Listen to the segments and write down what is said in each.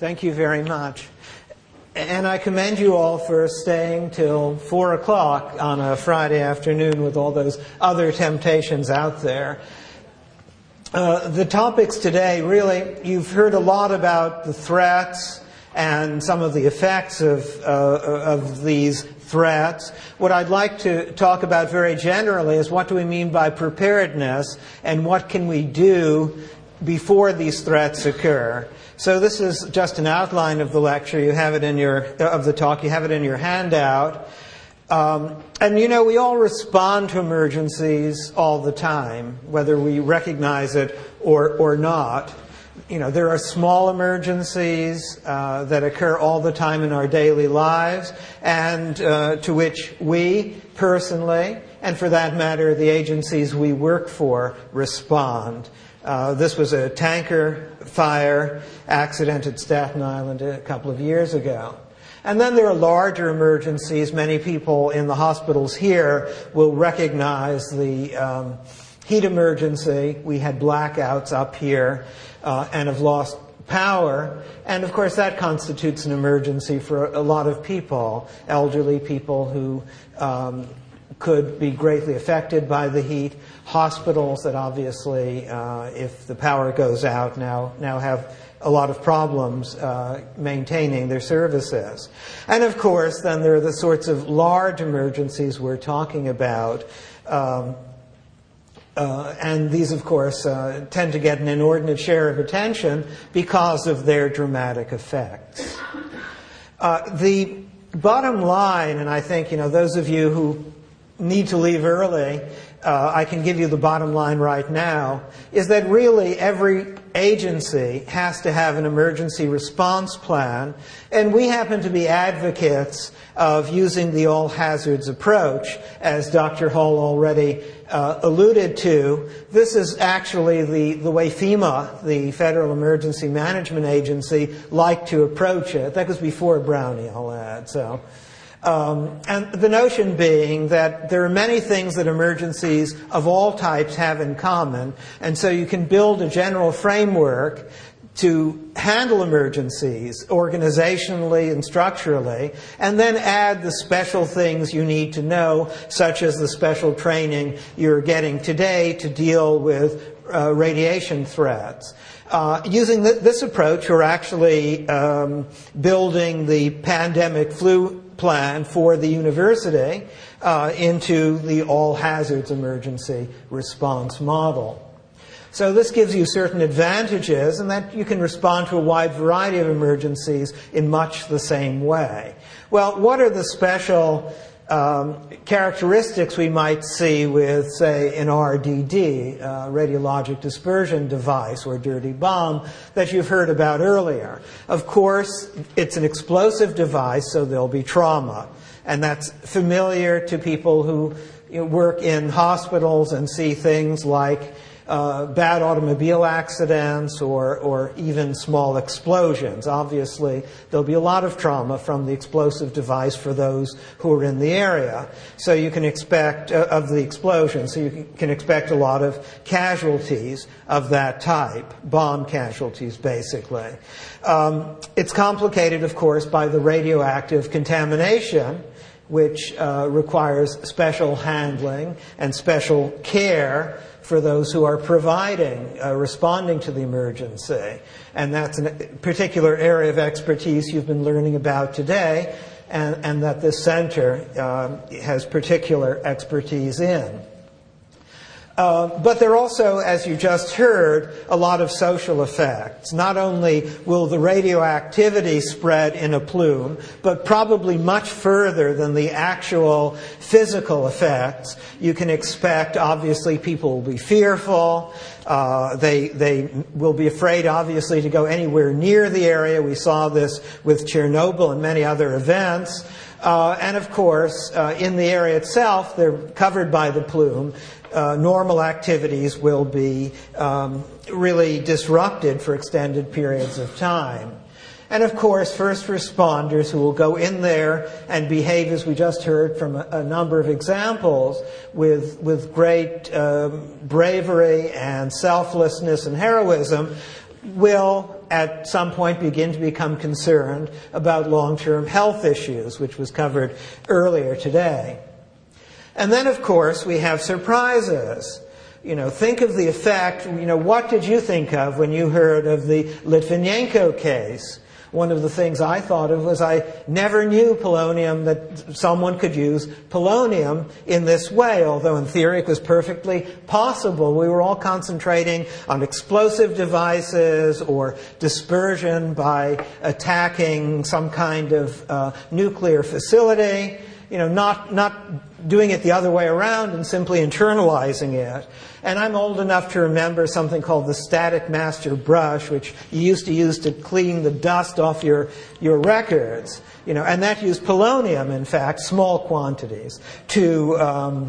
Thank you very much. And I commend you all for staying till 4 o'clock on a Friday afternoon with all those other temptations out there. The topics today, really, you've heard a lot about the threats and some of the effects of these threats. What I'd like to talk about very generally is what do we mean by preparedness and what can we do before these threats occur. So this is just an outline of the lecture. You have it in of the talk. You have it in your handout. And you know, we all respond to emergencies all the time, whether we recognize it or not. You know, there are small emergencies that occur all the time in our daily lives, and to which we personally, and for that matter, the agencies we work for, respond. This was a tanker fire accident at Staten Island a couple of years ago. And then there are larger emergencies. Many people in the hospitals here will recognize the heat emergency. We had blackouts up here and have lost power. And of course that constitutes an emergency for a lot of people, elderly people who could be greatly affected by the heat. Hospitals that obviously, if the power goes out, now have a lot of problems maintaining their services. And of course, then there are the sorts of large emergencies we're talking about. And these, of course, tend to get an inordinate share of attention because of their dramatic effects. The bottom line, and I think, you know, those of you who need to leave early, I can give you the bottom line right now, is that really every agency has to have an emergency response plan, and we happen to be advocates of using the all hazards approach, as Dr. Hall already alluded to. This is actually the way FEMA, the Federal Emergency Management Agency, liked to approach it. That was before Brownie, I'll add. And the notion being that there are many things that emergencies of all types have in common, and so you can build a general framework to handle emergencies organizationally and structurally, and then add the special things you need to know, such as the special training you're getting today to deal with radiation threats. Using this approach, we're actually building the pandemic flu plan for the university into the all hazards emergency response model. So this gives you certain advantages, and that you can respond to a wide variety of emergencies in much the same way. Well, what are the special characteristics we might see with, say, an RDD, radiologic dispersion device, or dirty bomb, that you've heard about earlier? Of course, it's an explosive device, so there'll be trauma. And that's familiar to people who work in hospitals and see things like bad automobile accidents or even small explosions. Obviously, there'll be a lot of trauma from the explosive device for those who are in the area. So you can expect, of the explosion, so you can expect a lot of casualties of that type, bomb casualties, basically. It's complicated, of course, by the radioactive contamination, which requires special handling and special care for those who are responding to the emergency. And that's a particular area of expertise you've been learning about today, and that this center has particular expertise in. But there are also, as you just heard, a lot of social effects. Not only will the radioactivity spread in a plume, but probably much further than the actual physical effects. You can expect, obviously, people will be fearful. They will be afraid, obviously, to go anywhere near the area. We saw this with Chernobyl and many other events. And of course, in the area itself, they're covered by the plume. Normal activities will be really disrupted for extended periods of time. And of course, first responders who will go in there and behave, as we just heard from a number of examples, with great bravery and selflessness and heroism, will at some point begin to become concerned about long-term health issues, which was covered earlier today. And then, of course, we have surprises. Think of the effect, what did you think of when you heard of the Litvinenko case? One of the things I thought of was I never knew polonium, that someone could use polonium in this way, although in theory it was perfectly possible. We were all concentrating on explosive devices or dispersion by attacking some kind of nuclear facility, not doing it the other way around and simply internalizing it. And I'm old enough to remember something called the Static Master brush, which you used to use to clean the dust off your records. And that used polonium, in fact, small quantities, to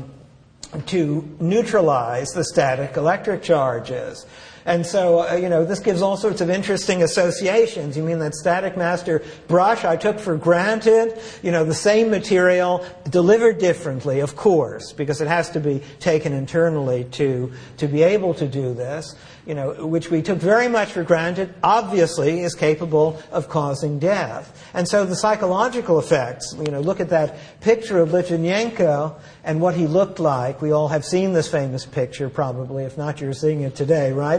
neutralize the static electric charges. And so, this gives all sorts of interesting associations. You mean that Static Master brush I took for granted? The same material delivered differently, of course, because it has to be taken internally to be able to do this, which we took very much for granted, obviously is capable of causing death. And so the psychological effects, look at that picture of Litvinenko and what he looked like. We all have seen this famous picture, probably. If not, you're seeing it today, right?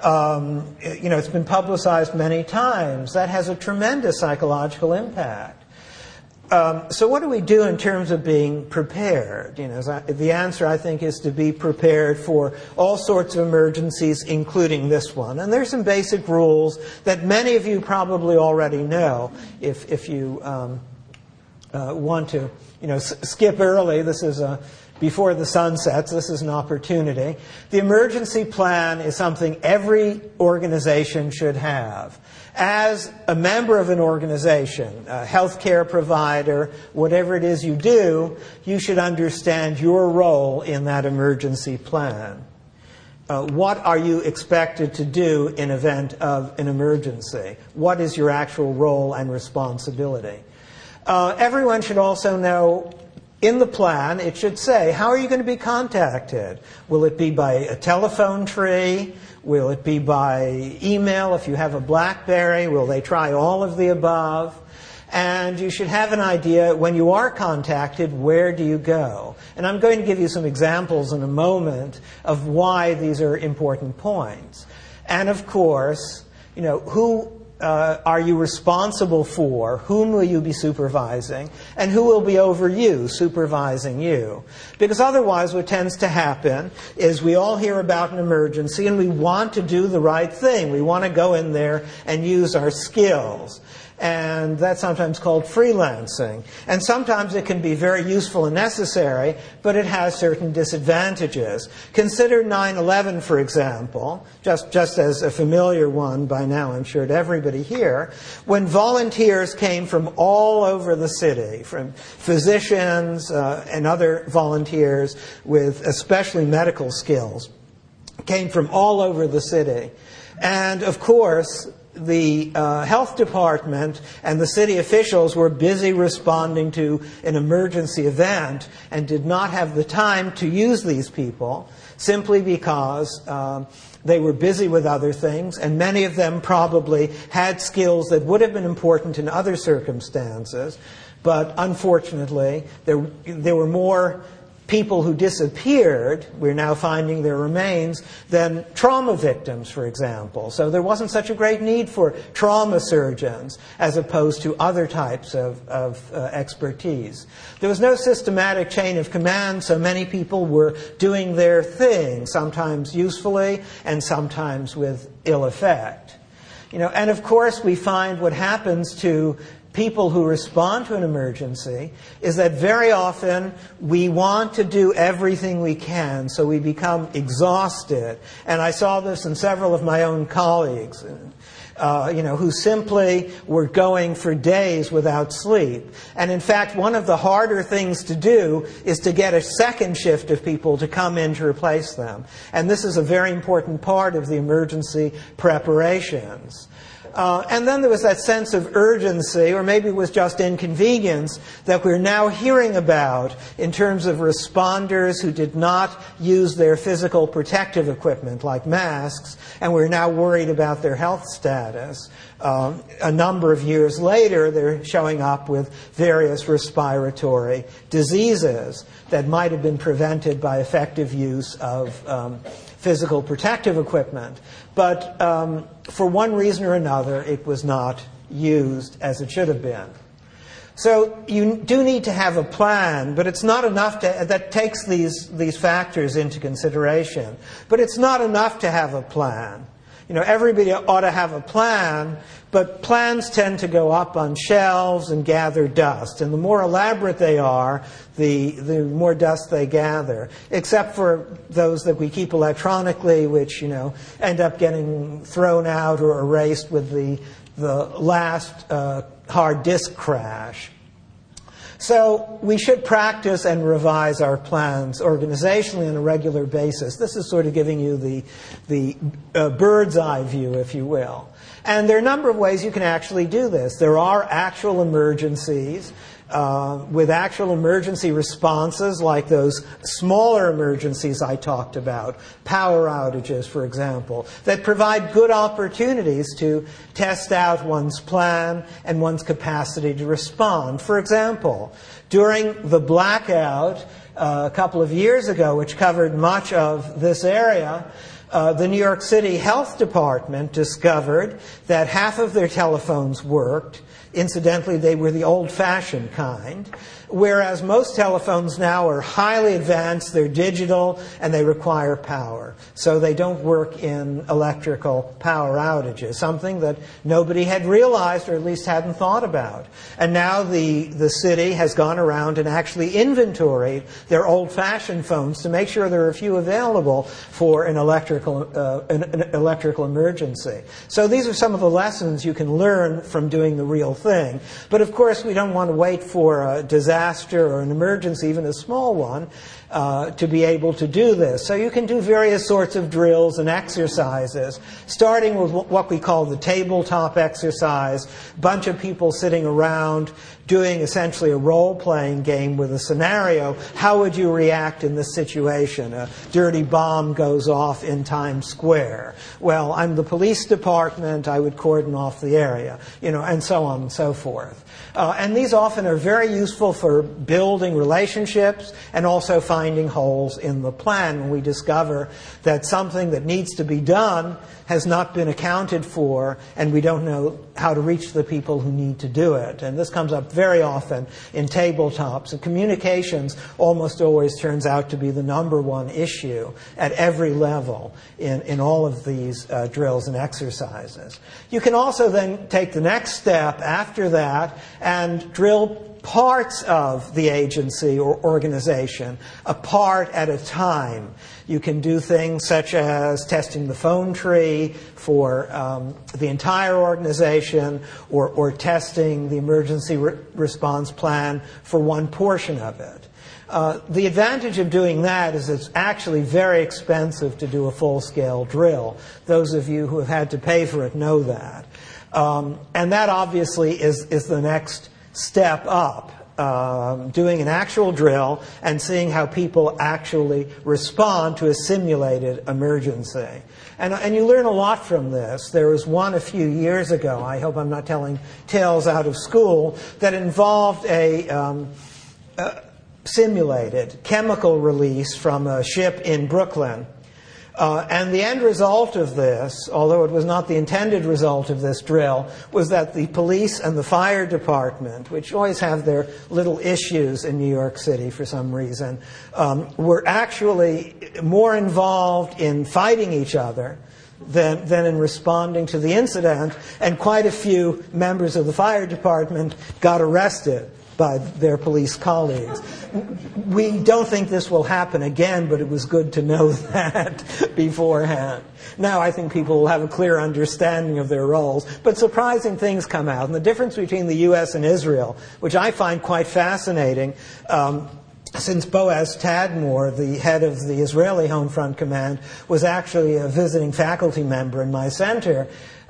It's been publicized many times. That has a tremendous psychological impact. So what do we do in terms of being prepared? The answer, I think, is to be prepared for all sorts of emergencies, including this one. And there's some basic rules that many of you probably already know if you want to, skip early. This is before the sun sets. This is an opportunity. The emergency plan is something every organization should have. As a member of an organization, a healthcare provider, whatever it is you do, you should understand your role in that emergency plan. What are you expected to do in event of an emergency? What is your actual role and responsibility? Everyone should also know, in the plan, it should say, how are you going to be contacted? Will it be by a telephone tree? Will it be by email if you have a BlackBerry? Will they try all of the above? And you should have an idea, when you are contacted, where do you go? And I'm going to give you some examples in a moment of why these are important points. And of course, who are you responsible for? Whom will you be supervising? And who will be over you, supervising you? Because otherwise what tends to happen is we all hear about an emergency and we want to do the right thing. We want to go in there and use our skills. And that's sometimes called freelancing. And sometimes it can be very useful and necessary, but it has certain disadvantages. Consider 9/11, for example, just as a familiar one by now, I'm sure, to everybody here. When volunteers came from all over the city, from physicians and other volunteers with especially medical skills, came from all over the city. And of course, the health department and the city officials were busy responding to an emergency event and did not have the time to use these people simply because they were busy with other things, and many of them probably had skills that would have been important in other circumstances. But unfortunately, there were more people who disappeared, we're now finding their remains, than trauma victims, for example. So there wasn't such a great need for trauma surgeons as opposed to other types of expertise. There was no systematic chain of command, so many people were doing their thing, sometimes usefully and sometimes with ill effect. And of course we find what happens to people who respond to an emergency is that very often we want to do everything we can, so we become exhausted. And I saw this in several of my own colleagues, who simply were going for days without sleep. And in fact, one of the harder things to do is to get a second shift of people to come in to replace them. And this is a very important part of the emergency preparations. And then there was that sense of urgency, or maybe it was just inconvenience, that we're now hearing about in terms of responders who did not use their physical protective equipment, like masks, and we're now worried about their health status. A number of years later, they're showing up with various respiratory diseases that might have been prevented by effective use of physical protective equipment. But for one reason or another, it was not used as it should have been. So you do need to have a plan, but it's not enough that takes these factors into consideration. But it's not enough to have a plan. You know, everybody ought to have a plan, but plans tend to go up on shelves and gather dust. And the more elaborate they are, the more dust they gather. Except for those that we keep electronically, which, end up getting thrown out or erased with the last hard disk crash. So we should practice and revise our plans organizationally on a regular basis. This is sort of giving you the bird's eye view, if you will. And there are a number of ways you can actually do this. There are actual emergencies with actual emergency responses, like those smaller emergencies I talked about, power outages, for example, that provide good opportunities to test out one's plan and one's capacity to respond. For example, during the blackout a couple of years ago, which covered much of this area, the New York City Health Department discovered that half of their telephones worked. Incidentally, they were the old-fashioned kind, whereas most telephones now are highly advanced, they're digital, and they require power. So they don't work in electrical power outages, something that nobody had realized or at least hadn't thought about. And now the city has gone around and actually inventoried their old-fashioned phones to make sure there are a few available for an electrical emergency. So these are some of the lessons you can learn from doing the real thing. But of course, we don't want to wait for a disaster or an emergency, even a small one, to be able to do this. So you can do various sorts of drills and exercises, starting with what we call the tabletop exercise, a bunch of people sitting around doing essentially a role-playing game with a scenario. How would you react in this situation? A dirty bomb goes off in Times Square. Well, I'm the police department. I would cordon off the area, and so on and so forth. And these often are very useful for building relationships and also finding holes in the plan when we discover that something that needs to be done has not been accounted for, and we don't know how to reach the people who need to do it. And this comes up very often in tabletops. And communications almost always turns out to be the number one issue at every level in all of these drills and exercises. You can also then take the next step after that and drill parts of the agency or organization, a part at a time. You can do things such as testing the phone tree for the entire organization, or testing the emergency response plan for one portion of it. The advantage of doing that is it's actually very expensive to do a full-scale drill. Those of you who have had to pay for it know that. And that obviously is the next step up, doing an actual drill and seeing how people actually respond to a simulated emergency. And you learn a lot from this. There was one a few years ago, I hope I'm not telling tales out of school, that involved a simulated chemical release from a ship in Brooklyn. And the end result of this, although it was not the intended result of this drill, was that the police and the fire department, which always have their little issues in New York City for some reason, were actually more involved in fighting each other than in responding to the incident, and quite a few members of the fire department got arrested by their police colleagues. We don't think this will happen again, but it was good to know that beforehand. Now I think people will have a clear understanding of their roles, but surprising things come out. And the difference between the U.S. and Israel, which I find quite fascinating, since Boaz Tadmor, the head of the Israeli Home Front Command, was actually a visiting faculty member in my center,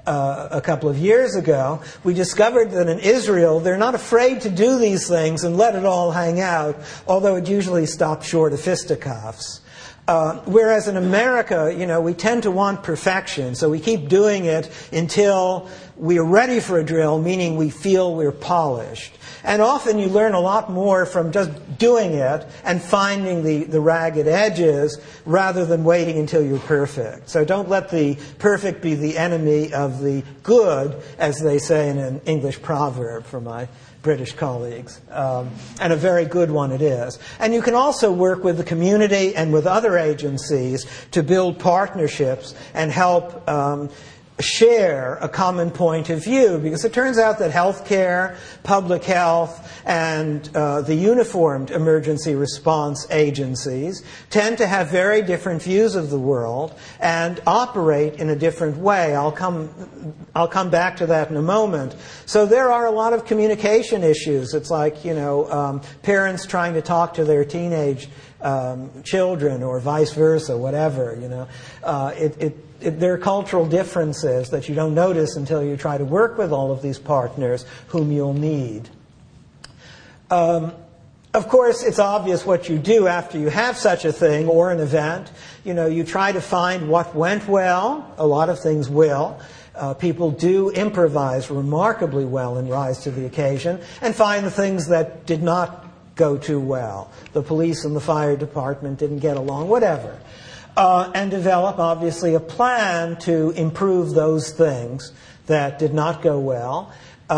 a couple of years ago, we discovered that in Israel, they're not afraid to do these things and let it all hang out, although it usually stops short of fisticuffs. Whereas in America, we tend to want perfection, so we keep doing it until we're ready for a drill, meaning we feel we're polished. And often you learn a lot more from just doing it and finding the ragged edges rather than waiting until you're perfect. So don't let the perfect be the enemy of the good, as they say in an English proverb for my British colleagues. And a very good one it is. And you can also work with the community and with other agencies to build partnerships and help share a common point of view, because it turns out that healthcare, public health, and the uniformed emergency response agencies tend to have very different views of the world and operate in a different way. I'll come back to that in a moment. So there are a lot of communication issues. It's like, parents trying to talk to their teenage children or vice versa, whatever, there are cultural differences that you don't notice until you try to work with all of these partners whom you'll need. Of course, it's obvious what you do after you have such a thing or an event. You try to find what went well. A lot of things will. People do improvise remarkably well and rise to the occasion, and find the things that did not go too well. The police and the fire department didn't get along, whatever. And develop, obviously, a plan to improve those things that did not go well.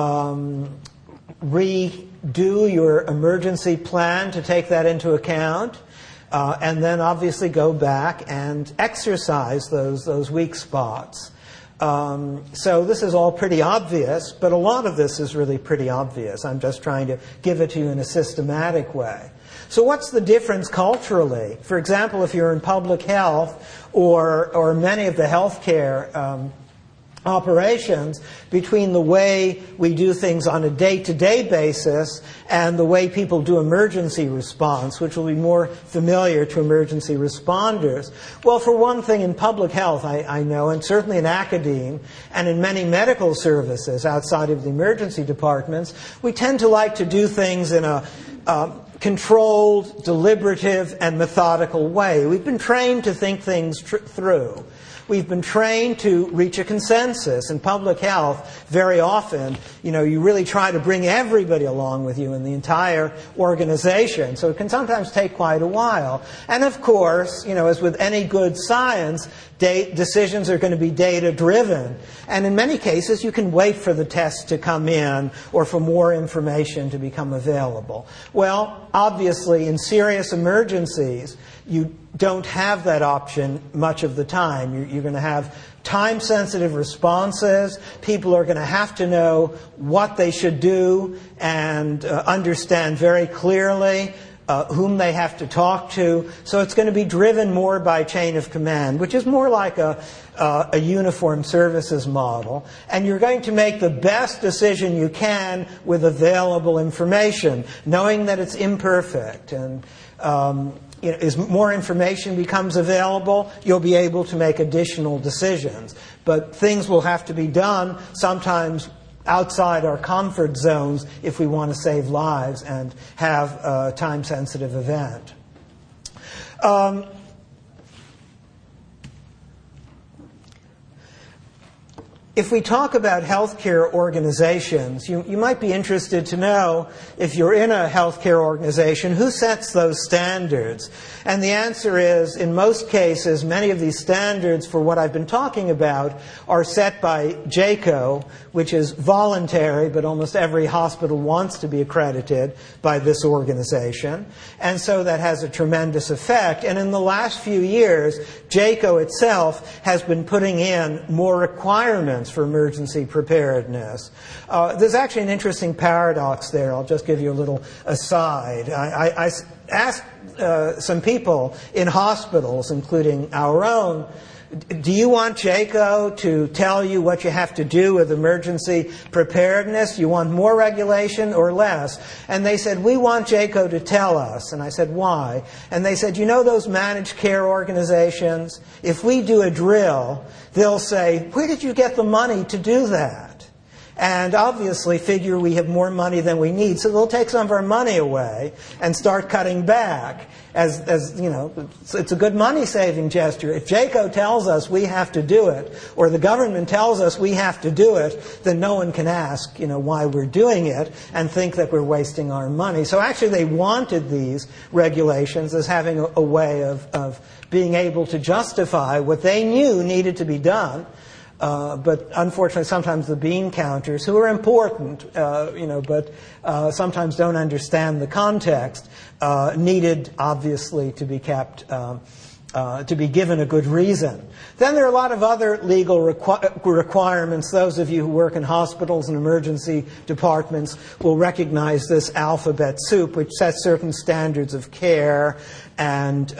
Redo your emergency plan to take that into account. And then, obviously, go back and exercise those weak spots. So this is all pretty obvious, but a lot of this is really pretty obvious. I'm just trying to give it to you in a systematic way. So what's the difference culturally? For example, if you're in public health or many of the healthcare operations, between the way we do things on a day-to-day basis and the way people do emergency response, which will be more familiar to emergency responders. Well, for one thing, in public health, I know, and certainly in academe and in many medical services outside of the emergency departments, we tend to like to do things in a controlled, deliberative, and methodical way. We've been trained to think things through. We've been trained to reach a consensus. In public health, very often, you really try to bring everybody along with you in the entire organization. So it can sometimes take quite a while. And of course, as with any good science, decisions are going to be data-driven. And in many cases, you can wait for the test to come in or for more information to become available. Well, obviously, in serious emergencies, you don't have that option much of the time. You're going to have time-sensitive responses. People are going to have to know what they should do and understand very clearly whom they have to talk to. So it's going to be driven more by chain of command, which is more like a uniform services model. And you're going to make the best decision you can with available information, knowing that it's imperfect. And as more information becomes available, you'll be able to make additional decisions. But things will have to be done sometimes outside our comfort zones if we want to save lives and have a time-sensitive event. If we talk about healthcare organizations, you might be interested to know, if you're in a healthcare organization, who sets those standards? And the answer is, in most cases, many of these standards for what I've been talking about are set by JCAHO, which is voluntary, but almost every hospital wants to be accredited by this organization. And so that has a tremendous effect. And in the last few years, JCAHO itself has been putting in more requirements for emergency preparedness. There's actually an interesting paradox there. I'll just give you a little aside. I asked some people in hospitals, including our own, do you want JCAHO to tell you what you have to do with emergency preparedness? You want more regulation or less? And they said, we want JCAHO to tell us. And I said, why? And they said, you know those managed care organizations? If we do a drill, they'll say, where did you get the money to do that? And obviously figure we have more money than we need, so they'll take some of our money away and start cutting back. As you know, it's a good money-saving gesture. If JCAHO tells us we have to do it, or the government tells us we have to do it, then no one can ask, why we're doing it and think that we're wasting our money. So actually they wanted these regulations as having a way of being able to justify what they knew needed to be done. But unfortunately, sometimes the bean counters, who are important, but sometimes don't understand the context, needed obviously to be kept, to be given a good reason. Then there are a lot of other legal requirements. Those of you who work in hospitals and emergency departments will recognize this alphabet soup, which sets certain standards of care and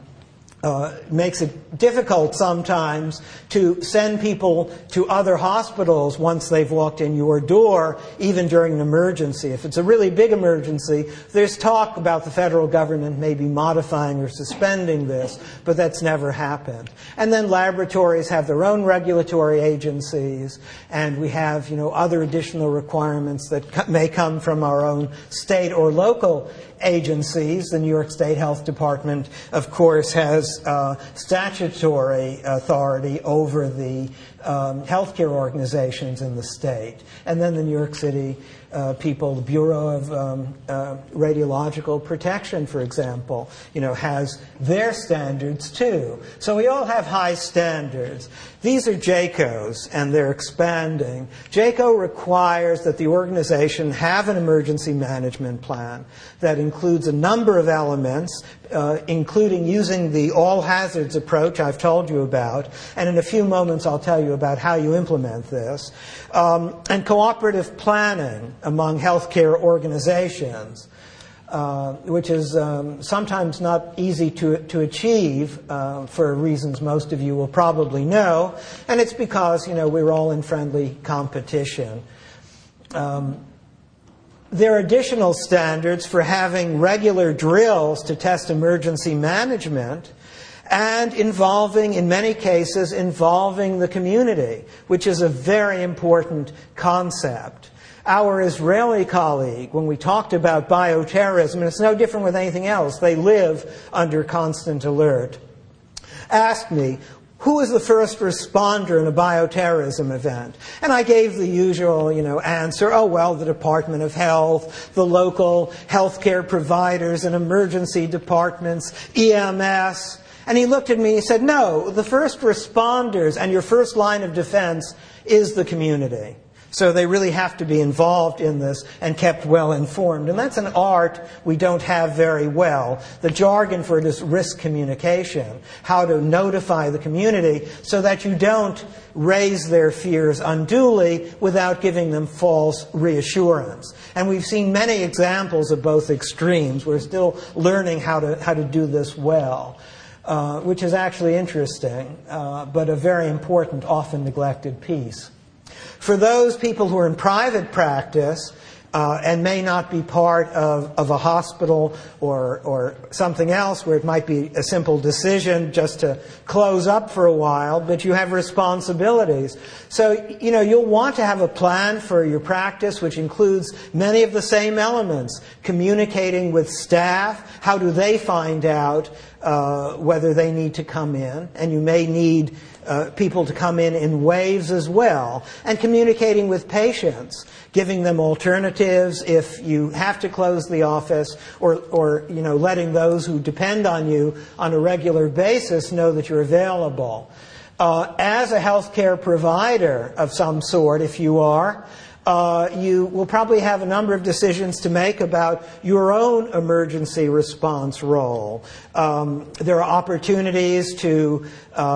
makes it difficult sometimes to send people to other hospitals once they've walked in your door, even during an emergency. If it's a really big emergency, there's talk about the federal government maybe modifying or suspending this, but that's never happened. And then laboratories have their own regulatory agencies, and we have, other additional requirements that may come from our own state or local agencies. The New York State Health Department, of course, has statutory authority over the healthcare organizations in the state. And then the New York City people, the Bureau of Radiological Protection, for example, has their standards too. So we all have high standards. These are JCAHOs, and they're expanding. JCAHO requires that the organization have an emergency management plan that includes a number of elements, including using the all hazards approach I've told you about. And in a few moments, I'll tell you about how you implement this. And cooperative planning among healthcare organizations, which is sometimes not easy to achieve for reasons most of you will probably know. And it's because, we're all in friendly competition. There are additional standards for having regular drills to test emergency management and in many cases, involving the community, which is a very important concept. Our Israeli colleague, when we talked about bioterrorism, and it's no different with anything else, they live under constant alert, asked me, who is the first responder in a bioterrorism event? And I gave the usual, answer, the Department of Health, the local healthcare providers and emergency departments, EMS. And he looked at me and said, no, the first responders and your first line of defense is the community. So they really have to be involved in this and kept well informed. And that's an art we don't have very well. The jargon for it is risk communication, how to notify the community so that you don't raise their fears unduly without giving them false reassurance. And we've seen many examples of both extremes. We're still learning how to do this well, which is actually interesting, but a very important, often neglected piece. For those people who are in private practice and may not be part of a hospital or something else where it might be a simple decision just to close up for a while, but you have responsibilities. So, you'll want to have a plan for your practice, which includes many of the same elements. Communicating with staff, how do they find out whether they need to come in, and you may need people to come in waves as well, and communicating with patients, giving them alternatives if you have to close the office, or letting those who depend on you on a regular basis know that you're available. As a healthcare provider of some sort, if you are, you will probably have a number of decisions to make about your own emergency response role. There are opportunities to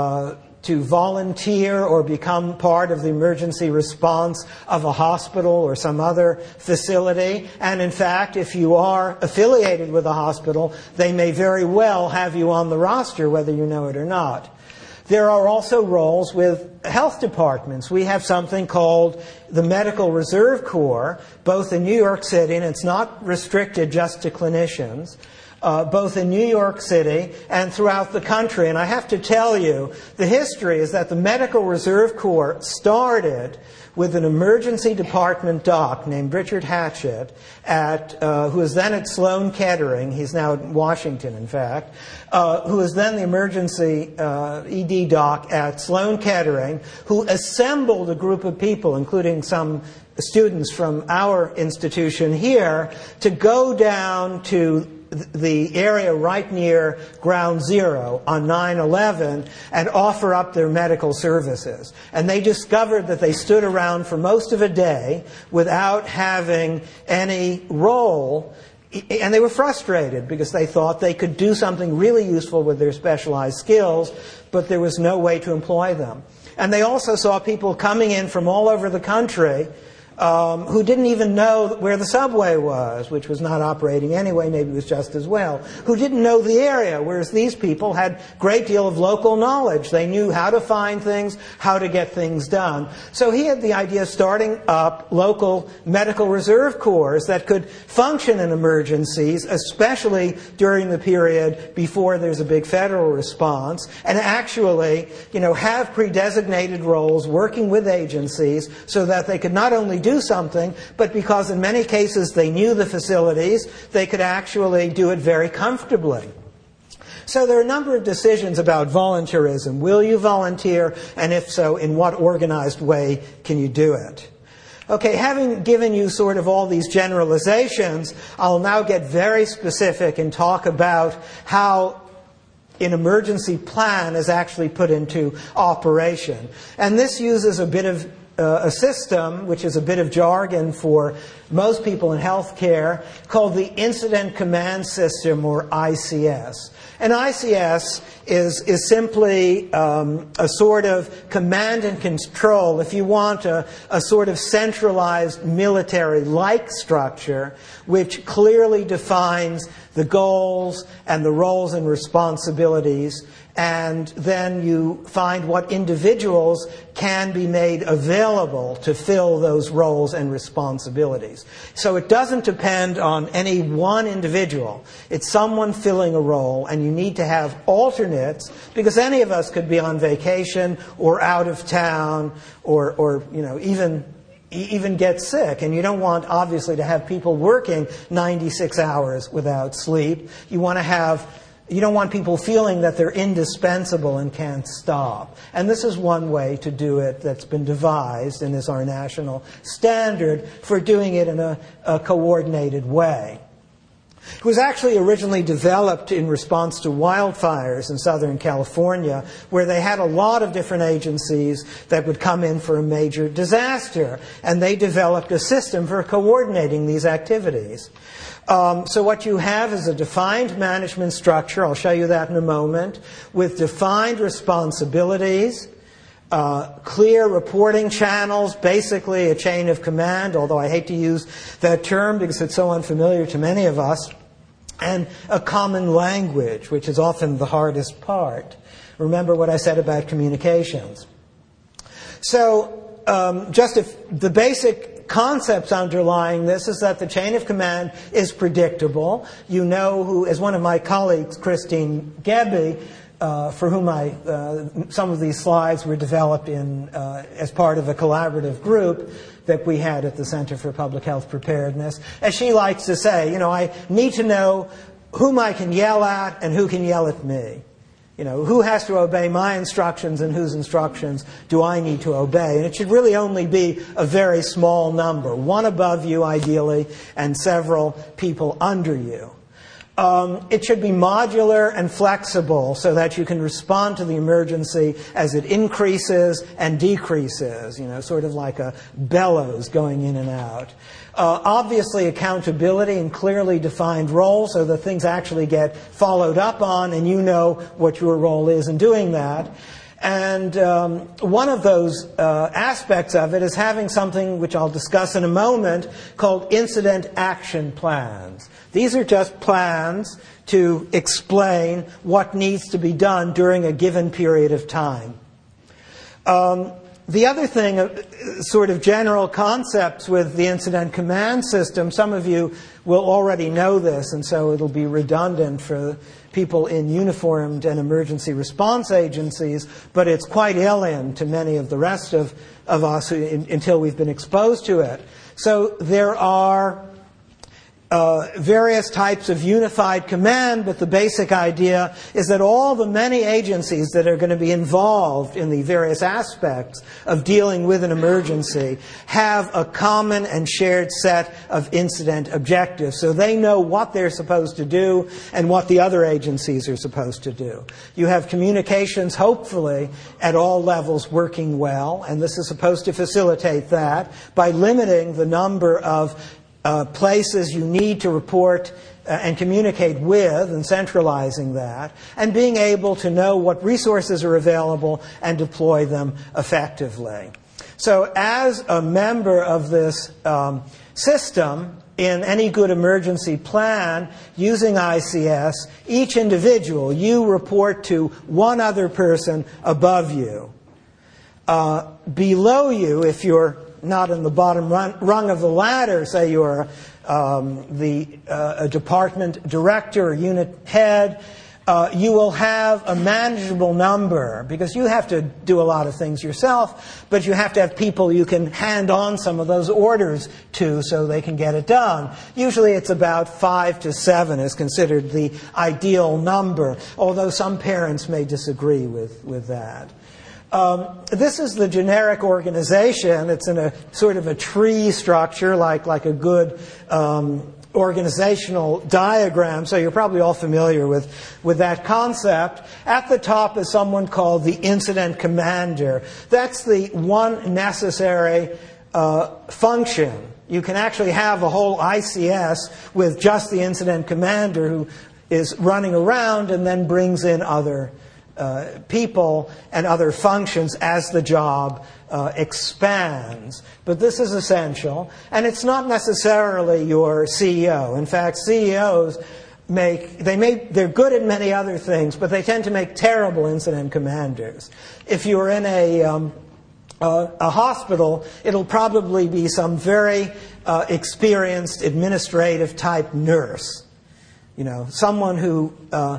volunteer or become part of the emergency response of a hospital or some other facility. And in fact, if you are affiliated with a hospital, they may very well have you on the roster, whether you know it or not. There are also roles with health departments. We have something called the Medical Reserve Corps, both in New York City, and it's not restricted just to clinicians, both in New York City and throughout the country. And I have to tell you, the history is that the Medical Reserve Corps started with an emergency department doc named Richard Hatchett, who was then at Sloan Kettering. He's now at Washington, in fact, who was then the emergency ED doc at Sloan Kettering, who assembled a group of people, including some students from our institution here, to go down to the area right near Ground Zero on 9/11 and offer up their medical services. And they discovered that they stood around for most of a day without having any role, and they were frustrated because they thought they could do something really useful with their specialized skills, but there was no way to employ them. And they also saw people coming in from all over the country who didn't even know where the subway was, which was not operating anyway, maybe it was just as well, who didn't know the area, whereas these people had a great deal of local knowledge. They knew how to find things, how to get things done. So he had the idea of starting up local medical reserve corps that could function in emergencies, especially during the period before there's a big federal response, and actually, have pre-designated roles working with agencies so that they could not only do something, but because in many cases they knew the facilities, they could actually do it very comfortably. So there are a number of decisions about volunteerism. Will you volunteer? And if so, in what organized way can you do it? Okay, having given you sort of all these generalizations, I'll now get very specific and talk about how an emergency plan is actually put into operation. And this uses a bit of a system, which is a bit of jargon for most people in healthcare, called the Incident Command System, or ICS. And ICS is simply a sort of command and control, if you want, a sort of centralized military-like structure which clearly defines the goals and the roles and responsibilities, and then you find what individuals can be made available to fill those roles and responsibilities. So it doesn't depend on any one individual. It's someone filling a role, and you need to have alternates, because any of us could be on vacation or out of town or even get sick. And you don't want, obviously, to have people working 96 hours without sleep. You don't want people feeling that they're indispensable and can't stop. And this is one way to do it that's been devised and is our national standard for doing it in a coordinated way. It was actually originally developed in response to wildfires in Southern California, where they had a lot of different agencies that would come in for a major disaster. And they developed a system for coordinating these activities. So what you have is a defined management structure, I'll show you that in a moment, with defined responsibilities, clear reporting channels, basically a chain of command, although I hate to use that term because it's so unfamiliar to many of us, and a common language, which is often the hardest part. Remember what I said about communications. So just if the basic concepts underlying this is that the chain of command is predictable. You know who, as one of my colleagues, Christine Gebbe, for whom some of these slides were developed as part of a collaborative group that we had at the Center for Public Health Preparedness. As she likes to say, I need to know whom I can yell at and who can yell at me. Who has to obey my instructions and whose instructions do I need to obey? And it should really only be a very small number, one above you ideally, and several people under you. It should be modular and flexible so that you can respond to the emergency as it increases and decreases, sort of like a bellows going in and out. Obviously, accountability and clearly defined roles so that things actually get followed up on and you know what your role is in doing that. And one of those aspects of it is having something which I'll discuss in a moment called incident action plans. These are just plans to explain what needs to be done during a given period of time. The other thing, sort of general concepts with the incident command system, some of you will already know this, and so it'll be redundant for people in uniformed and emergency response agencies, but it's quite alien to many of the rest of us until we've been exposed to it. So there are various types of unified command, but the basic idea is that all the many agencies that are going to be involved in the various aspects of dealing with an emergency have a common and shared set of incident objectives. So they know what they're supposed to do and what the other agencies are supposed to do. You have communications, hopefully, at all levels working well, and this is supposed to facilitate that by limiting the number of places you need to report and communicate with, and centralizing that, and being able to know what resources are available and deploy them effectively. So as a member of this system, in any good emergency plan using ICS, each individual, you report to one other person above you. Below you, if you're not in the bottom rung of the ladder, say you're a department director or unit head, you will have a manageable number, because you have to do a lot of things yourself, but you have to have people you can hand on some of those orders to so they can get it done. Usually it's about 5 to 7 is considered the ideal number, although some parents may disagree with that. This is the generic organization. It's in a sort of a tree structure, like a good organizational diagram, so you're probably all familiar with that concept. At the top is someone called the incident commander. That's the one necessary function. You can actually have a whole ICS with just the incident commander who is running around and then brings in other people and other functions as the job expands. But this is essential, and it's not necessarily your CEO. In fact, CEOs they're good at many other things, but they tend to make terrible incident commanders. If you're in a hospital, it'll probably be some very experienced administrative type nurse. Someone who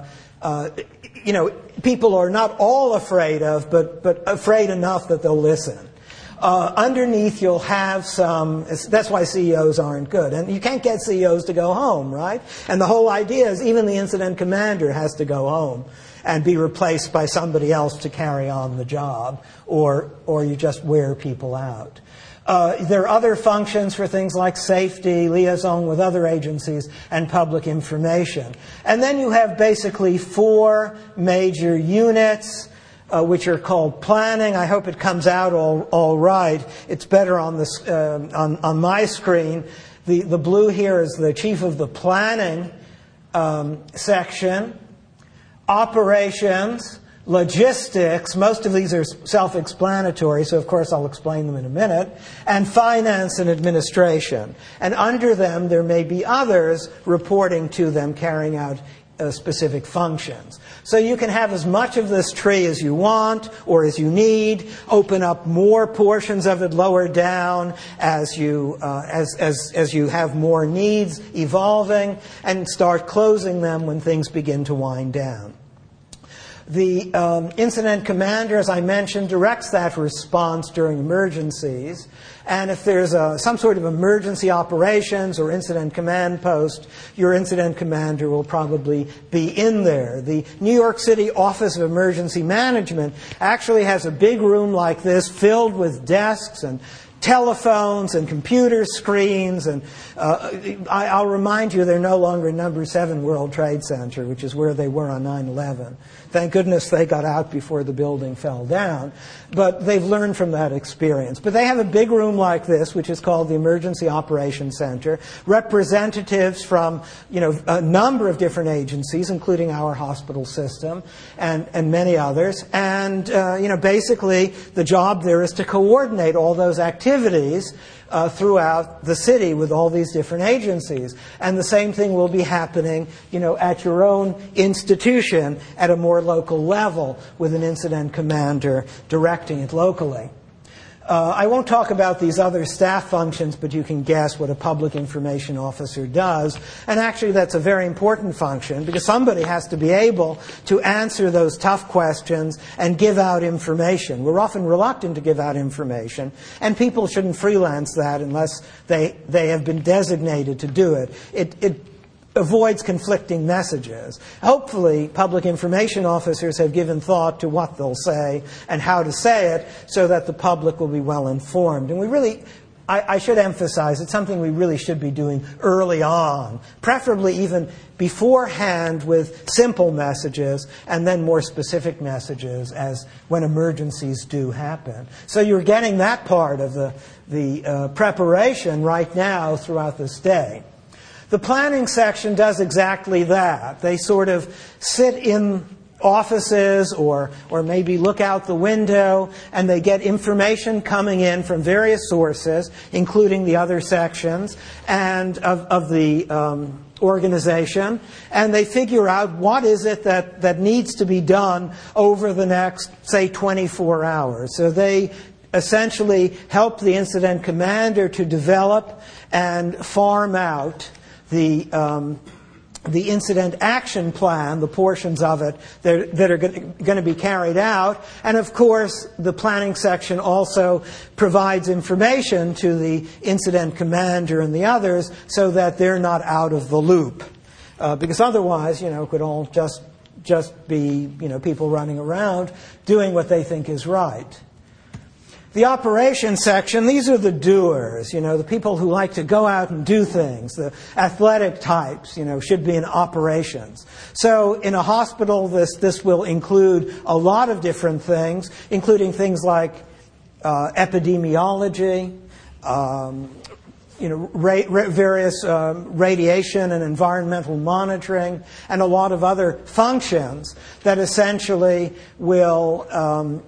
people are not all afraid of, but afraid enough that they'll listen. Underneath, you'll have some. That's why CEOs aren't good, and you can't get CEOs to go home, right? And the whole idea is even the incident commander has to go home and be replaced by somebody else to carry on the job, or you just wear people out. There are other functions for things like safety, liaison with other agencies, and public information. And then you have basically 4 major units, which are called planning. I hope it comes out all right. It's better on this on my screen. The blue here is the chief of the planning section. Operations. Logistics, most of these are self-explanatory, so of course I'll explain them in a minute, and finance and administration. And under them, there may be others reporting to them, carrying out specific functions. So you can have as much of this tree as you want or as you need, open up more portions of it lower down as you have more needs evolving, and start closing them when things begin to wind down. The incident commander, as I mentioned, directs that response during emergencies. And if there's some sort of emergency operations or incident command post, your incident commander will probably be in there. The New York City Office of Emergency Management actually has a big room like this filled with desks and telephones and computer screens. And I'll remind you, they're no longer number 7 World Trade Center, which is where they were on 9/11. Thank goodness they got out before the building fell down. But they've learned from that experience. But they have a big room like this, which is called the Emergency Operations Center. Representatives from, a number of different agencies, including our hospital system and many others. And, basically the job there is to coordinate all those activities throughout the city with all these different agencies. And the same thing will be happening, at your own institution at a more local level with an incident commander directing it locally. I won't talk about these other staff functions, but you can guess what a public information officer does. And actually, that's a very important function because somebody has to be able to answer those tough questions and give out information. We're often reluctant to give out information, and people shouldn't freelance that unless they have been designated to do it. It avoids conflicting messages. Hopefully, public information officers have given thought to what they'll say and how to say it so that the public will be well informed. And I should emphasize, it's something we really should be doing early on, preferably even beforehand with simple messages and then more specific messages as when emergencies do happen. So you're getting that part of the preparation right now throughout this day. The planning section does exactly that. They sort of sit in offices or maybe look out the window, and they get information coming in from various sources, including the other sections and of the organization, and they figure out what is it that needs to be done over the next, say, 24 hours. So they essentially help the incident commander to develop and farm out the incident action plan, the portions of it that are going to be carried out. And of course, the planning section also provides information to the incident commander and the others so that they're not out of the loop. Because otherwise, it could all just be, people running around doing what they think is right. The operations section, these are the doers, the people who like to go out and do things. The athletic types, should be in operations. So in a hospital, this will include a lot of different things, including things like epidemiology, various radiation and environmental monitoring, and a lot of other functions that essentially will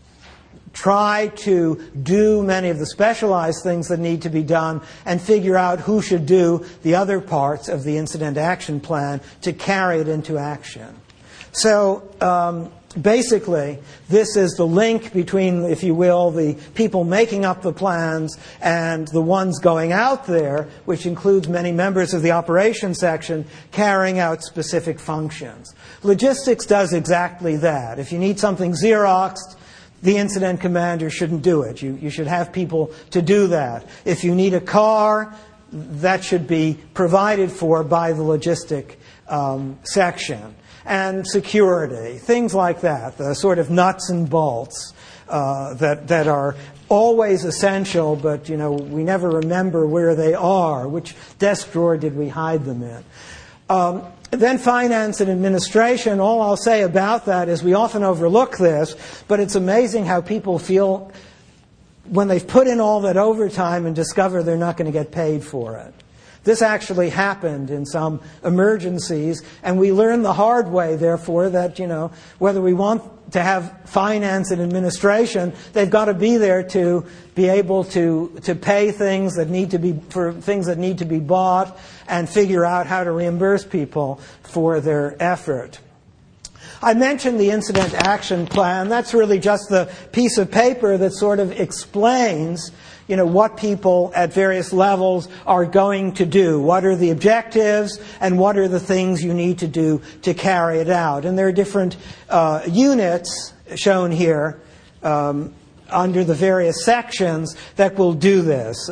try to do many of the specialized things that need to be done and figure out who should do the other parts of the incident action plan to carry it into action. So basically, this is the link between, if you will, the people making up the plans and the ones going out there, which includes many members of the operations section carrying out specific functions. Logistics does exactly that. If you need something Xeroxed, the incident commander shouldn't do it. You should have people to do that. If you need a car, that should be provided for by the logistic section. And security, things like that, the sort of nuts and bolts that are always essential, but we never remember where they are. Which desk drawer did we hide them in? Then finance and administration, all I'll say about that is we often overlook this, but it's amazing how people feel when they've put in all that overtime and discover they're not going to get paid for it. This actually happened in some emergencies, and we learned the hard way, therefore, that, whether we want to have finance and administration, they've got to be there to be able to pay things that need to be, for things that need to be bought, and figure out how to reimburse people for their effort. I mentioned the incident action plan. That's really just the piece of paper that sort of explains what people at various levels are going to do. What are the objectives and what are the things you need to do to carry it out? And there are different units shown here under the various sections that will do this,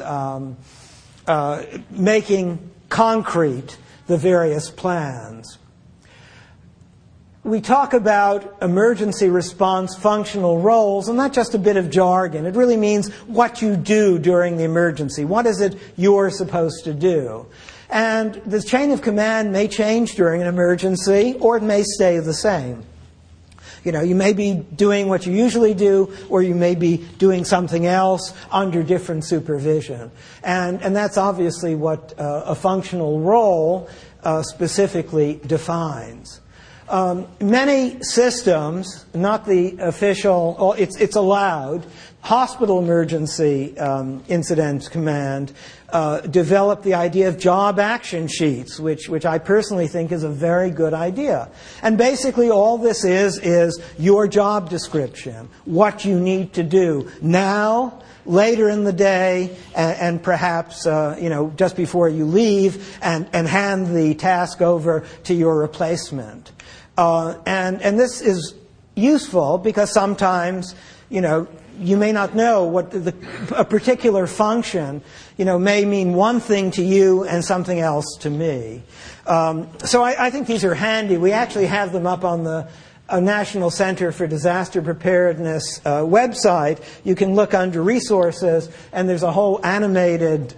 making concrete the various plans. we talk about emergency response functional roles, and not just a bit of jargon. It really means what you do during the emergency. What is it you're supposed to do? And the chain of command may change during an emergency, or it may stay the same. You know, you may be doing what you usually do, or you may be doing something else under different supervision. And that's obviously what a functional role specifically defines. Many systems, not the official, it's allowed, hospital emergency incident command developed the idea of job action sheets, which I personally think is a very good idea. And basically all this is your job description, what you need to do now, later in the day, and perhaps just before you leave, and hand the task over to your replacement. And this is useful because sometimes, you may not know what a particular function, may mean one thing to you and something else to me. So I think these are handy. We actually have them up on the National Center for Disaster Preparedness website. You can look under resources, and there's a whole animated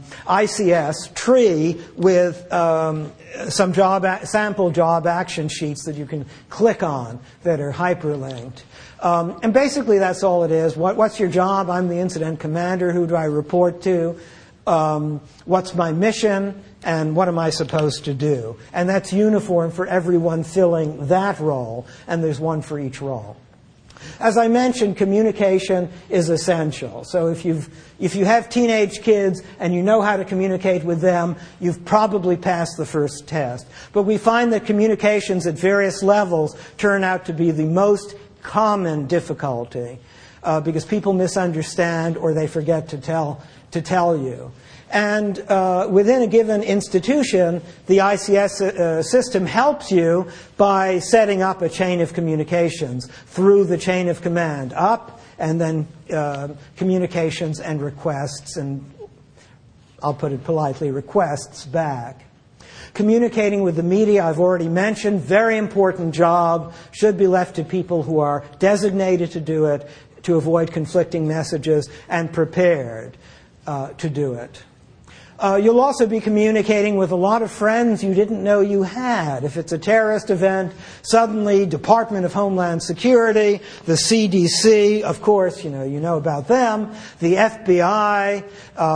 ICS tree with some sample job action sheets that you can click on that are hyperlinked. And basically that's all it is. What's your job? I'm the incident commander. Who do I report to? What's my mission? And what am I supposed to do? And that's uniform for everyone filling that role, and there's one for each role. As I mentioned, communication is essential. So if you have teenage kids and you know how to communicate with them, you've probably passed the first test. But we find that communications at various levels turn out to be the most common difficulty because people misunderstand or they forget to tell you. And within a given institution, the ICS system helps you by setting up a chain of communications through the chain of command, up, and then communications and requests, and I'll put it politely, requests back. Communicating with the media, I've already mentioned, very important job, should be left to people who are designated to do it, to avoid conflicting messages, and prepared to do it. You'll also be communicating with a lot of friends you didn't know you had. If it's a terrorist event, suddenly Department of Homeland Security, the CDC, of course, you know about them, the FBI,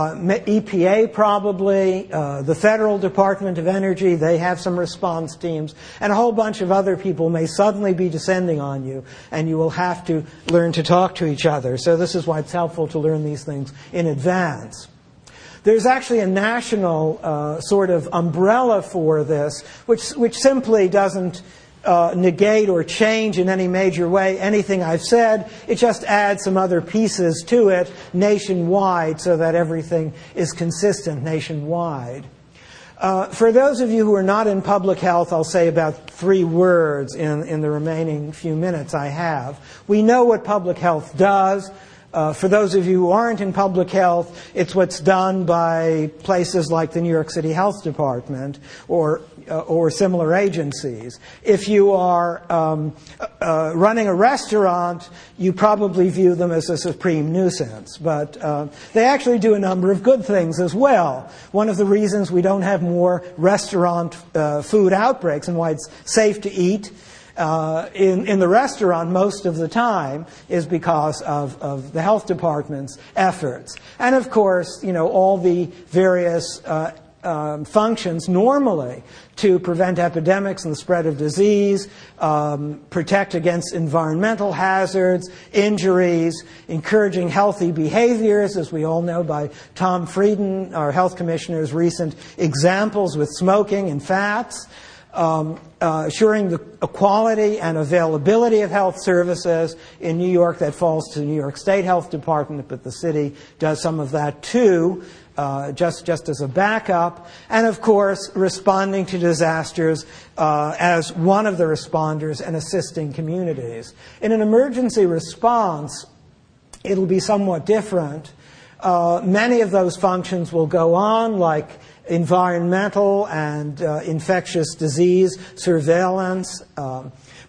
EPA probably, the Federal Department of Energy, they have some response teams, and a whole bunch of other people may suddenly be descending on you, and you will have to learn to talk to each other. So this is why it's helpful to learn these things in advance. There's actually a national sort of umbrella for this, which simply doesn't negate or change in any major way anything I've said. It just adds some other pieces to it nationwide so that everything is consistent nationwide. For those of you who are not in public health, I'll say about 3 words in the remaining few minutes I have. We know what public health does. For those of you who aren't in public health, it's what's done by places like the New York City Health Department or similar agencies. If you are running a restaurant, you probably view them as a supreme nuisance. But they actually do a number of good things as well. One of the reasons we don't have more restaurant food outbreaks and why it's safe to eat in the restaurant most of the time is because of the health department's efforts. And of course, all the various functions normally to prevent epidemics and the spread of disease, protect against environmental hazards, injuries, encouraging healthy behaviors, as we all know by Tom Frieden, our health commissioner's recent examples with smoking and fats, assuring the quality and availability of health services. In New York, that falls to the New York State Health Department, but the city does some of that too, just as a backup. And of course, responding to disasters as one of the responders and assisting communities. In an emergency response, it'll be somewhat different. Many of those functions will go on, like environmental and infectious disease surveillance.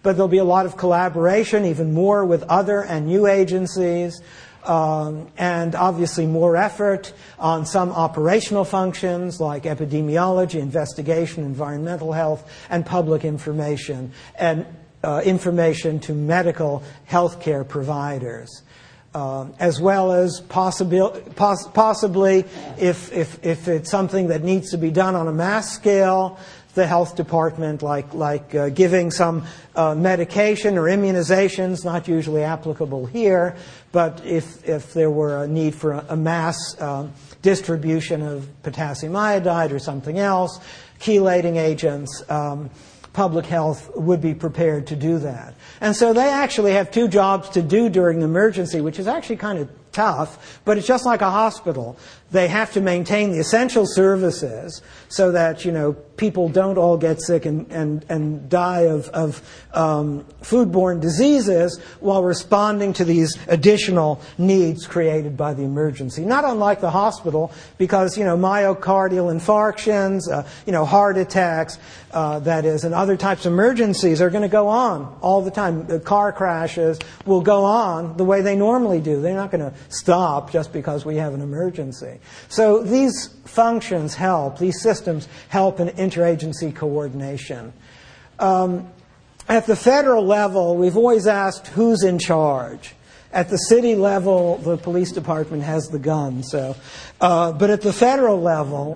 but there'll be a lot of collaboration, even more with other and new agencies, and obviously more effort on some operational functions like epidemiology, investigation, environmental health, and public information, and information to medical healthcare providers. As well as possibly, if it's something that needs to be done on a mass scale, the health department, like giving some medication or immunizations, not usually applicable here, but if there were a need for a mass distribution of potassium iodide or something else, chelating agents, public health would be prepared to do that. And so they actually have two jobs to do during the emergency, which is actually kind of tough, but it's just like a hospital. They have to maintain the essential services so that, people don't all get sick and die of foodborne diseases while responding to these additional needs created by the emergency. Not unlike the hospital, because, myocardial infarctions, heart attacks, that is, and other types of emergencies are going to go on all the time. The car crashes will go on the way they normally do. They're not going to stop just because we have an emergency. So these functions help, these systems help in interagency coordination. At the federal level, we've always asked who's in charge. At the city level, the police department has the gun. But at the federal level,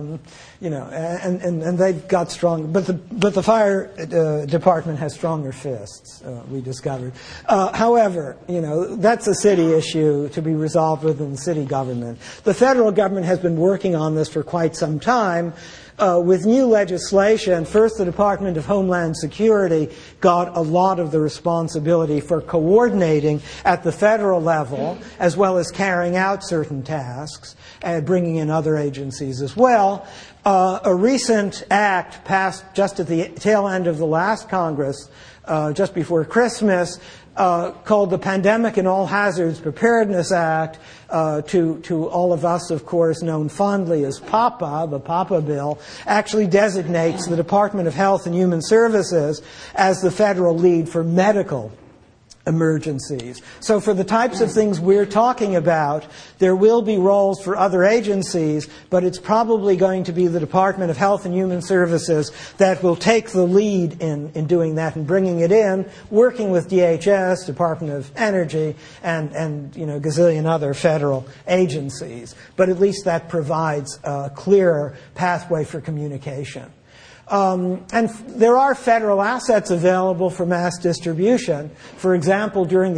and they've got strong. But the fire department has stronger fists. We discovered. However, that's a city issue to be resolved within the city government. The federal government has been working on this for quite some time. With new legislation, first the Department of Homeland Security got a lot of the responsibility for coordinating at the federal level, as well as carrying out certain tasks, and bringing in other agencies as well. A recent act passed just at the tail end of the last Congress, just before Christmas, called the Pandemic and All Hazards Preparedness Act, to all of us, of course, known fondly as PAPA, the PAPA bill, actually designates the Department of Health and Human Services as the federal lead for medical emergencies. So for the types of things we're talking about, there will be roles for other agencies, but it's probably going to be the Department of Health and Human Services that will take the lead in doing that and bringing it in, working with DHS, Department of Energy, and gazillion other federal agencies. But at least that provides a clearer pathway for communication. And there are federal assets available for mass distribution. For example, during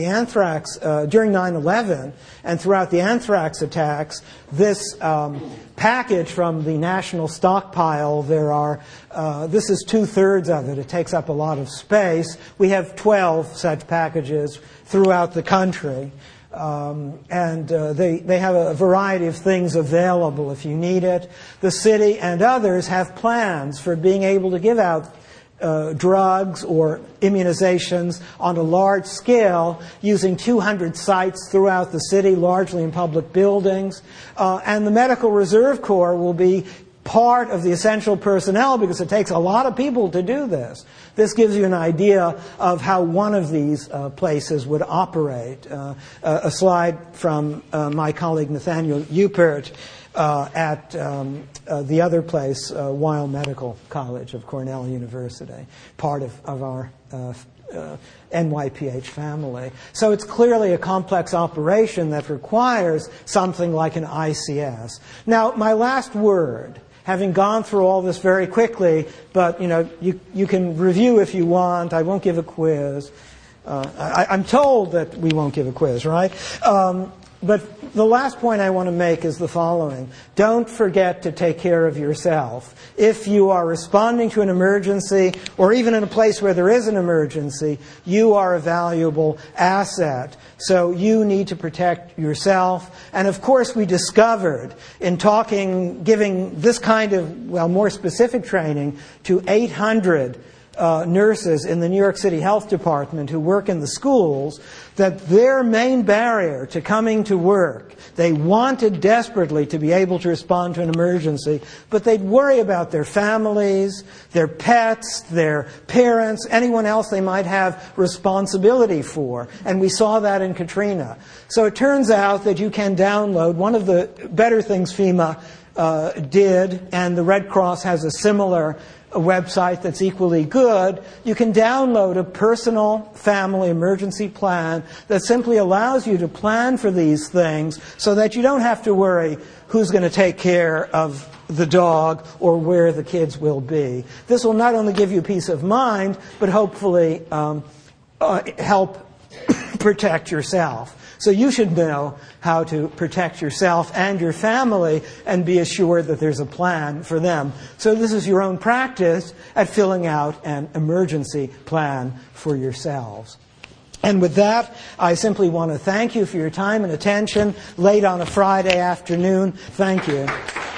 9/11 and throughout the anthrax attacks, this package from the national stockpile, this is 2/3 of it. It takes up a lot of space. We have 12 such packages throughout the country. They have a variety of things available if you need it. The city and others have plans for being able to give out drugs or immunizations on a large scale using 200 sites throughout the city, largely in public buildings. And the Medical Reserve Corps will be part of the essential personnel because it takes a lot of people to do this. This gives you an idea of how one of these places would operate. A slide from my colleague Nathaniel Upert at the other place, Weill Medical College of Cornell University, part of our NYPH family. So it's clearly a complex operation that requires something like an ICS. Now, my last word, having gone through all this very quickly, but you can review if you want. I won't give a quiz. I'm told that we won't give a quiz, right? But the last point I want to make is the following. Don't forget to take care of yourself. If you are responding to an emergency, or even in a place where there is an emergency, you are a valuable asset. So you need to protect yourself. And of course, we discovered in giving this kind of, more specific training to 800 nurses in the New York City Health Department who work in the schools that their main barrier to coming to work, they wanted desperately to be able to respond to an emergency, but they'd worry about their families, their pets, their parents, anyone else they might have responsibility for. And we saw that in Katrina. So it turns out that you can download one of the better things FEMA did, and the Red Cross has a similar website that's equally good. You can download a personal family emergency plan that simply allows you to plan for these things so that you don't have to worry who's going to take care of the dog or where the kids will be. This will not only give you peace of mind, but hopefully help protect yourself. So you should know how to protect yourself and your family and be assured that there's a plan for them. So this is your own practice at filling out an emergency plan for yourselves. And with that, I simply want to thank you for your time and attention late on a Friday afternoon. Thank you.